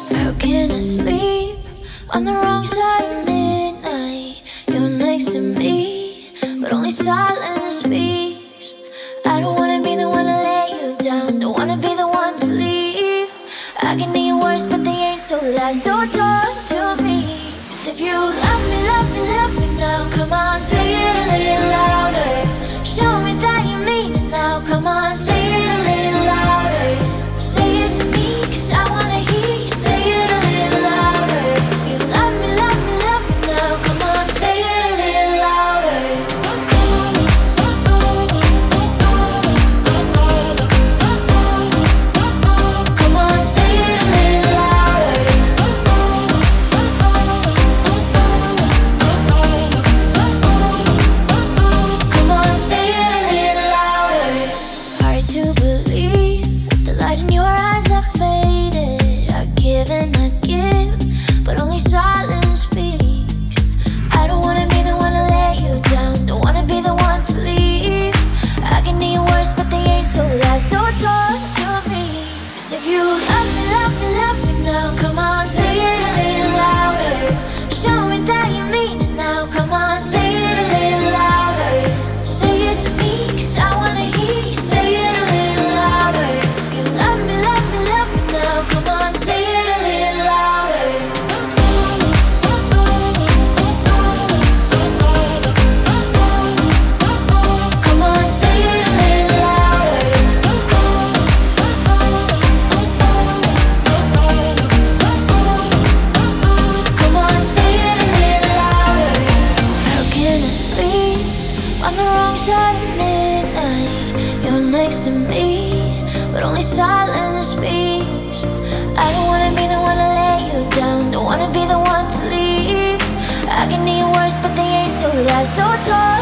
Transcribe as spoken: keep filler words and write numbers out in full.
How can I sleep on the wrong side of midnight? You're next to me, but only silence speaks. I don't wanna be the one to let you down, don't wanna be the one to leave. I can hear your words, but they ain't so loud, so talk to me. 'Cause if you love me, love me, love me now, come on, say it a little louder. Show me that you mean it now, come on, say it a little louder. Say it to me, 'cause I wanna hear you say it a little louder. If you love me, love me, love me now, come on, say it a little louder. Come on, say it a little louder. Come on, say it a little louder. Hard to believe the light in your eyes have faded. I give and I give, but only silence speaks. I don't wanna be the one to let you down, don't wanna be the one to leave. I can hear your words, but they ain't so loud, so talk to me. 'Cause if you love me, love me, love me now, come on, say it a little louder. Show me that you mean it now, come on, say it a little louder. Say it to me, 'cause I wanna hear you say it a little louder. If you love me, love me, love me now, come on, say it a little louder. Come on, say it a little louder. Come on, say it a little louder. How can I sleep on the wrong side of midnight? You're next to me, but only silence speaks. I don't wanna be the one to let you down, don't wanna be the one to leave. I can hear your words, but they ain't so loud, so talk